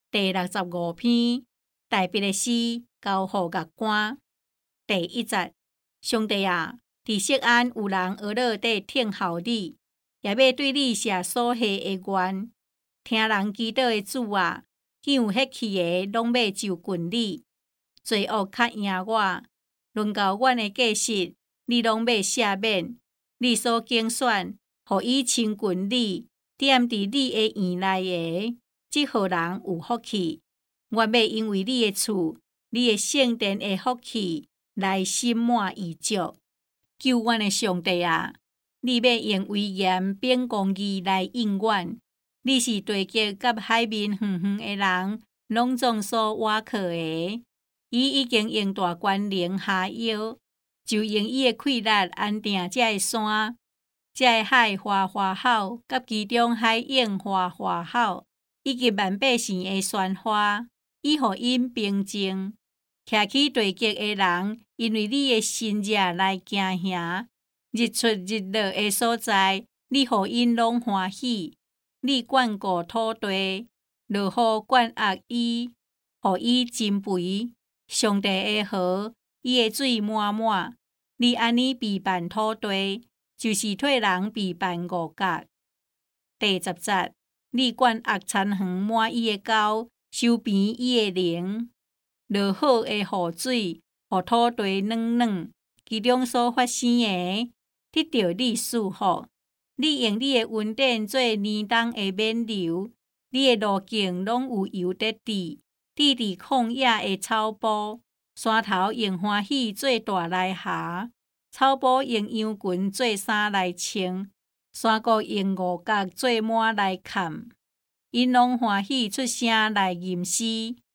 第65篇，大笔的诗交予月光。第1节，上帝啊，伫锡安有人学了地听候你，也要对你写所下的愿。听人祈祷的主啊，向迄去的拢要就近你。罪恶较赢我，论到阮的过失，你拢要赦免。你所拣选，互伊亲近你，踮伫你的院内的，即号人有福气。阮要因为你的厝，你的圣殿的福气，来心满意足。救阮的上帝啊，你要用威严秉公义来应阮。你是地极甲海面远远的人，拢总所倚靠的。伊已经用大权能下腰，就用伊的气力安定这个山，这个海哗哗吼，甲其中海涌哗哗吼，以及万百姓的喧哗，以互因平静。徛起地极的人，因为你的心热来惊吓，日出日落的所在，你互因拢欢喜。你眷顾土地，落雨灌压伊，互伊增肥。上帝的河，伊的水满满。你安尼陪伴土地，就是替人陪伴五角。第10节，你灌压田园满伊的沟，收平伊的灵。落好的雨水，互土地软软，其中所发生的，得到你祝福。你用你的恩典做年冬的冕流，你的路径拢有油得滴，滴伫旷野的草埔。山头用欢喜做大来下，草埔用羊群做衫来穿，山谷用五角做满来盖。因拢欢喜出声来吟诗，